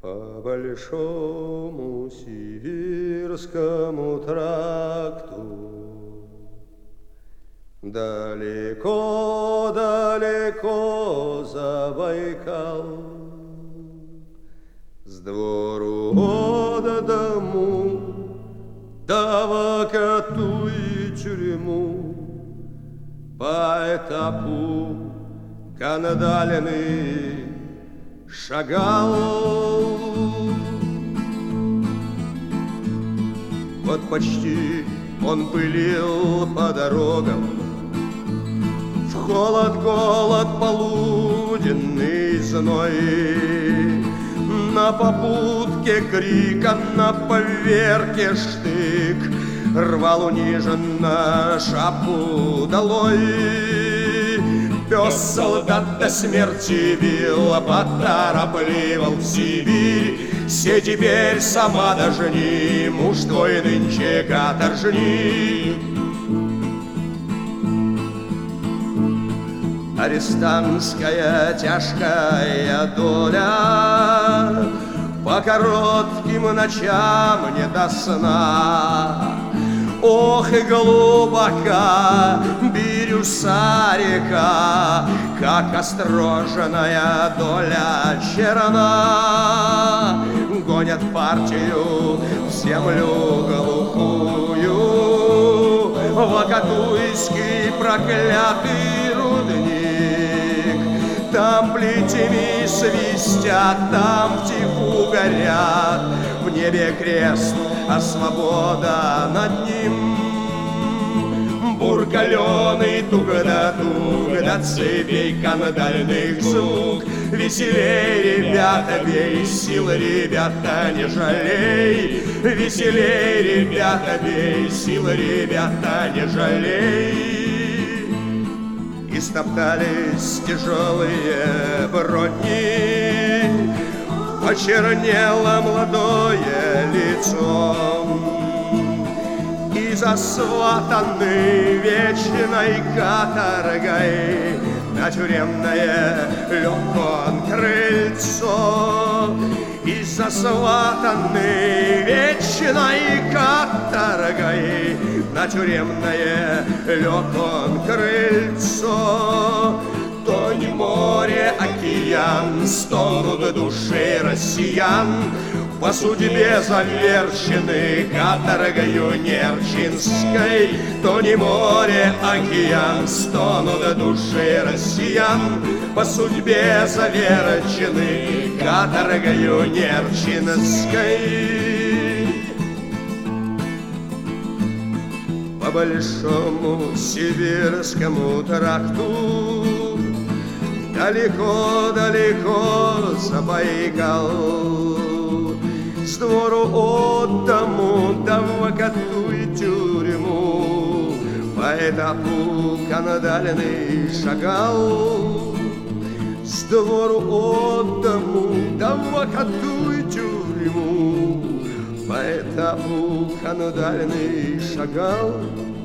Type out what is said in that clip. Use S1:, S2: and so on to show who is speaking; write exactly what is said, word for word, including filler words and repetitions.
S1: По большому сибирскому тракту далеко-далеко за Байкал, с двору от дому, да в Акату и тюрьму, по этапу кандалины шагал. Вот почти он пылил по дорогам, в холод, голод, полуденный зной, на попутке крика, на поверке штык, рвал униженно шапку долой. Пес солдат до смерти бил, поторопливал в Сибирь. Се теперь сама дожни, муж твой нынче каторжник. Арестантская тяжкая доля, по коротким ночам не до сна. Ох, и глубока бирюса река, как остроженная доля черна. Гонят партию в землю глухую, в Акатуйский проклятый рудник. Там плетями свистят, там втиху горят, в небе крест, а свобода над ним. Буркаленый туго-да-туго до цепей кандальных звук. Веселей, ребята, бей, силы, ребята, не жалей. Веселей, ребята, бей, силы, ребята, не жалей. И стоптались тяжелые брони, почернело молодое лицо, и засватаны вечной каторгой на тюремное легкое крыльцо. И засватаны вечной каторгой на тюремное легкое крыльцо. Тонь, море, океан, стонут души россиян, по судьбе заверчены каторгою Нерчинской. Тонь, море, океан, стонут души россиян, по судьбе заверчены каторгою Нерчинской. По большому сибирскому тракту далеко-далеко за Байкал, с двору от дому, да в Акату и тюрьму, по этапу кандальный шагал. С двору от дому, да в Акату и тюрьму, по этапу кандальный шагал.